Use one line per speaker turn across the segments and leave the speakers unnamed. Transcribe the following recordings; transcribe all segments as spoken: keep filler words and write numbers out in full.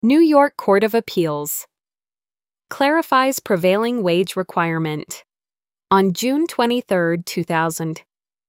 New York Court of Appeals clarifies prevailing wage requirement. On June twenty-third, two thousand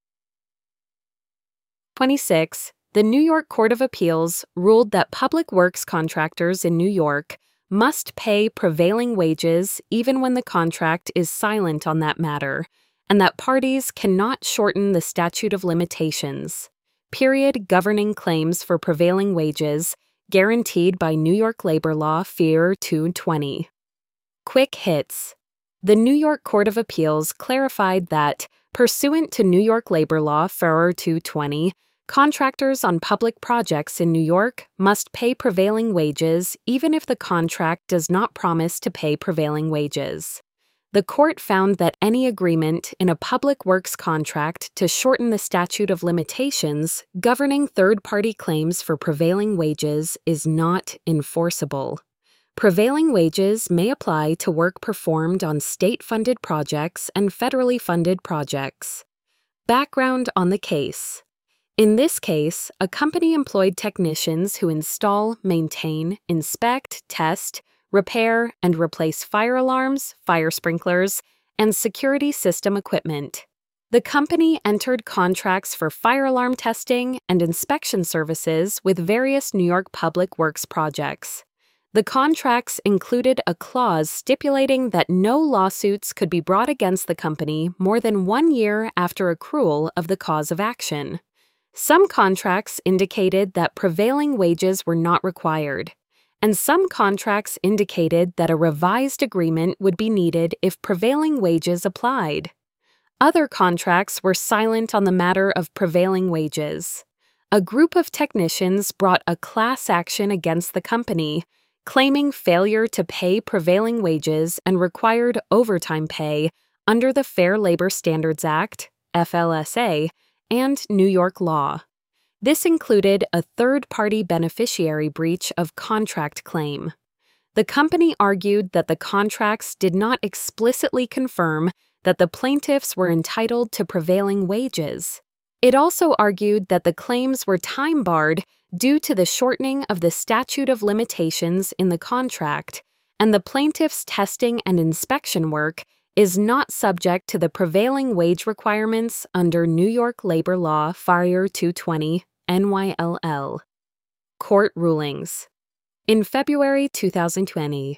twenty-six, the New York Court of Appeals ruled that public works contractors in New York must pay prevailing wages even when the contract is silent on that matter, and that parties cannot shorten the statute of limitations, period governing claims for prevailing wages guaranteed by New York labor law F E R two twenty. Quick hits. The New York Court of Appeals clarified that, pursuant to New York labor law F E R two twenty, contractors on public projects in New York must pay prevailing wages even if the contract does not promise to pay prevailing wages. The court found that any agreement in a public works contract to shorten the statute of limitations governing third-party claims for prevailing wages is not enforceable. Prevailing wages may apply to work performed on state-funded projects and federally funded projects. Background on the case. In this case, a company employed technicians who install, maintain, inspect, test, repair, and replace fire alarms, fire sprinklers, and security system equipment. The company entered contracts for fire alarm testing and inspection services with various New York public works projects. The contracts included a clause stipulating that no lawsuits could be brought against the company more than one year after accrual of the cause of action. Some contracts indicated that prevailing wages were not required, and some contracts indicated that a revised agreement would be needed if prevailing wages applied. Other contracts were silent on the matter of prevailing wages. A group of technicians brought a class action against the company, claiming failure to pay prevailing wages and required overtime pay under the Fair Labor Standards Act, F L S A, and New York law. This included a third-party beneficiary breach of contract claim. The company argued that the contracts did not explicitly confirm that the plaintiffs were entitled to prevailing wages. It also argued that the claims were time-barred due to the shortening of the statute of limitations in the contract, and the plaintiff's testing and inspection work is not subject to the prevailing wage requirements under New York labor law F E R two twenty N Y L L. Court rulings. In February two thousand twenty,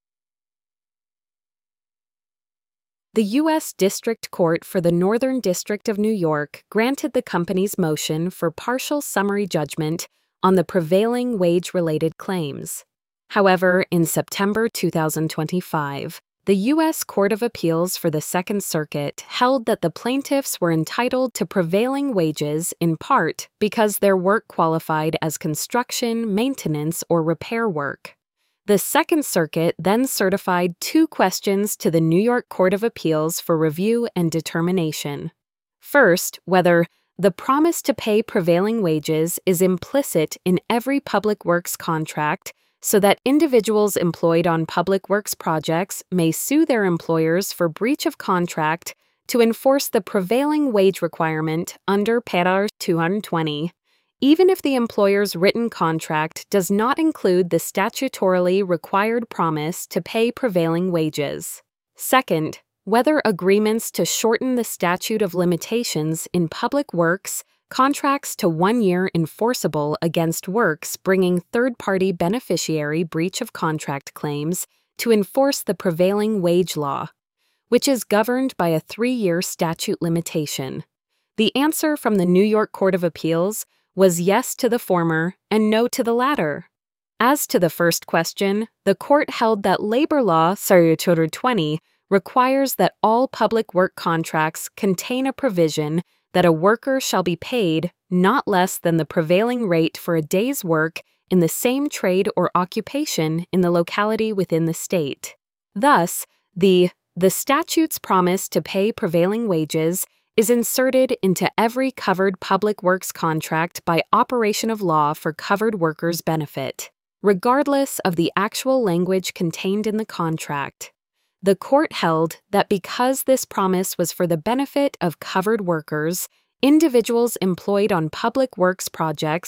the U S District Court for the Northern District of New York granted the company's motion for partial summary judgment on the prevailing wage-related claims. However, in September two thousand twenty-five, the U S Court of Appeals for the Second Circuit held that the plaintiffs were entitled to prevailing wages in part because their work qualified as construction, maintenance, or repair work. The Second Circuit then certified two questions to the New York Court of Appeals for review and determination. First, whether the promise to pay prevailing wages is implicit in every public works contract so that individuals employed on public works projects may sue their employers for breach of contract to enforce the prevailing wage requirement under F E R two twenty, even if the employer's written contract does not include the statutorily required promise to pay prevailing wages. Second, whether agreements to shorten the statute of limitations in public works contracts to one year enforceable against works bringing third-party beneficiary breach of contract claims to enforce the prevailing wage law, which is governed by a three-year statute limitation. The answer from the New York Court of Appeals was yes to the former and no to the latter. As to the first question, the court held that labor law F E R two twenty requires that all public work contracts contain a provision that a worker shall be paid not less than the prevailing rate for a day's work in the same trade or occupation in the locality within the state. Thus, the, the statute's promise to pay prevailing wages is inserted into every covered public works contract by operation of law for covered workers' benefit, regardless of the actual language contained in the contract. The court held that because this promise was for the benefit of covered workers, individuals employed on public works projects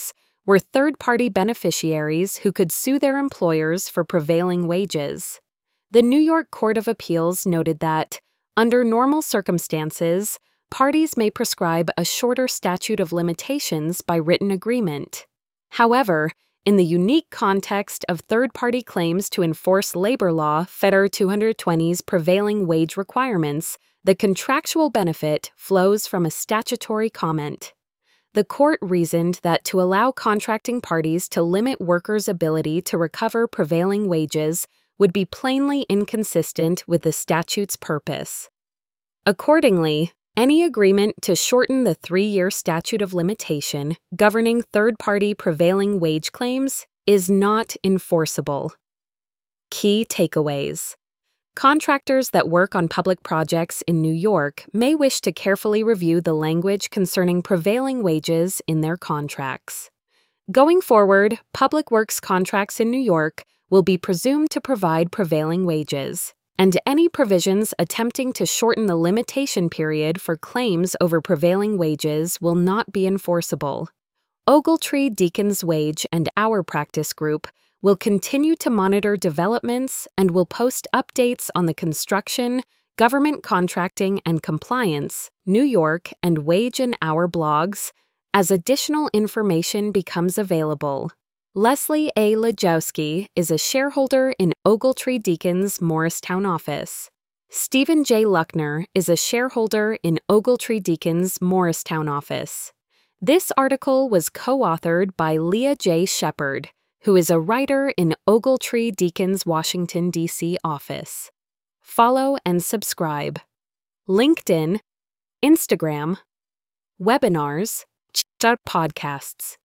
were third-party beneficiaries who could sue their employers for prevailing wages. The New York Court of Appeals noted that, under normal circumstances, parties may prescribe a shorter statute of limitations by written agreement. However, in the unique context of third-party claims to enforce labor law Federal two twenty's prevailing wage requirements, the contractual benefit flows from a statutory comment. The court reasoned that to allow contracting parties to limit workers' ability to recover prevailing wages would be plainly inconsistent with the statute's purpose. Accordingly, any agreement to shorten the three-year statute of limitation governing third-party prevailing wage claims is not enforceable. Key takeaways. Contractors that work on public projects in New York may wish to carefully review the language concerning prevailing wages in their contracts. Going forward, public works contracts in New York will be presumed to provide prevailing wages, and any provisions attempting to shorten the limitation period for claims over prevailing wages will not be enforceable. Ogletree Deakins Wage and Hour Practice Group will continue to monitor developments and will post updates on the construction, government contracting and compliance, New York, and wage and hour blogs as additional information becomes available. Leslie A. Lajowski is a shareholder in Ogletree Deakins Morristown office. Stephen J. Luckner is a shareholder in Ogletree Deakins Morristown office. This article was co-authored by Leah J. Shepard, who is a writer in Ogletree Deakins Washington, D C office. Follow and subscribe. LinkedIn, Instagram, webinars, podcasts.